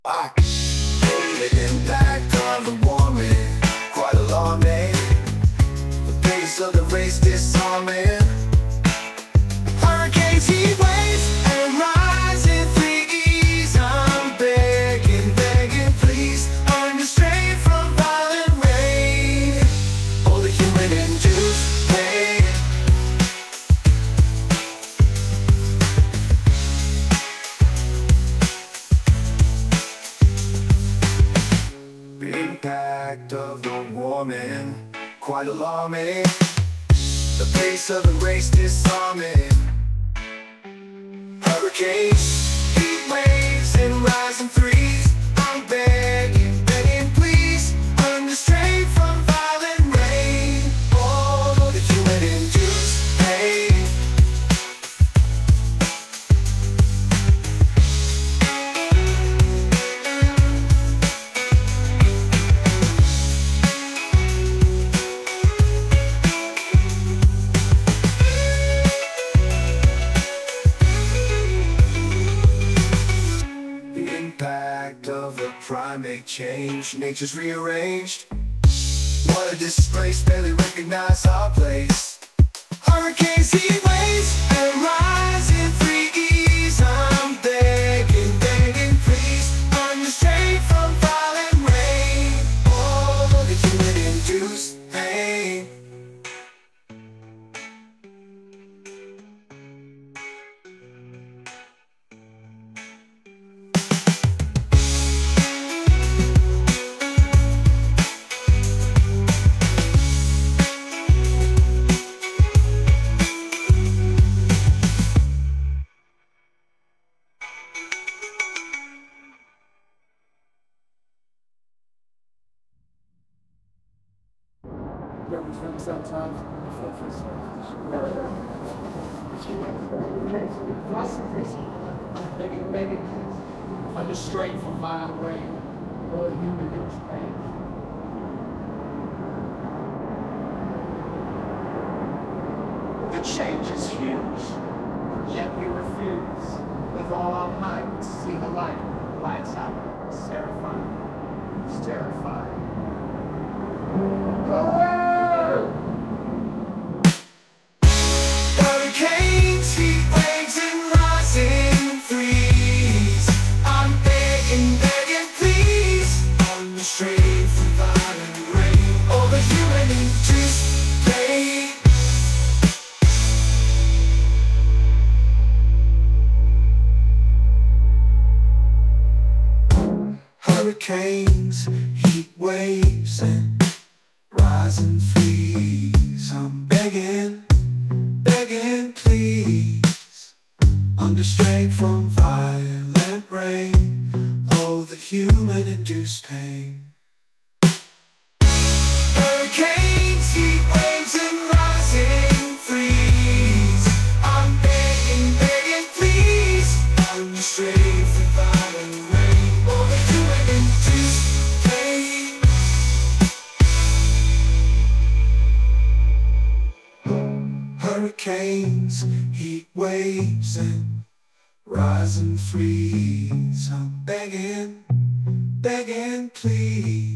I the impact of the warming, quite alarming. The pace of the race disarming. Hurricanes, heat waves, and rising seas. I'm begging, begging, please, unrestrained from violent rain. All the human-induced pain. The impact of the warming, quite alarming. The pace of the race disarming. Hurricanes, heat waves, and rising threes. I'm begging, begging, please, unrestrained from violent rain. All of the human-induced pain. The impact of the primate change. Nature's rearranged. What a disgrace, barely recognize our place. Hurricanes, heat waves, and rising freeze. I'm begging, begging, please, unrestrained from violent rain. All the human-induced pain. Sometimes maybe under straight from violent rain or human pain. The change is huge, yet we refuse with all our might to see the light. Lights out. It's terrifying. It's terrifying. Hurricanes, heat waves, and rising freeze. I'm begging, begging, please, unrestrained from violent rain. All the human-induced pain. Hurricanes, heat waves, and rising freeze. I'm begging, begging, please, unrestrained from violent rain. Oh, the human-induced pain. Hurricanes, heat waves, and rising freeze. I'm begging, begging, please, unrestrained from violent rain. Oh, the human-induced pain. Hurricanes, heat waves, and rise and freeze. I'm begging, begging, please.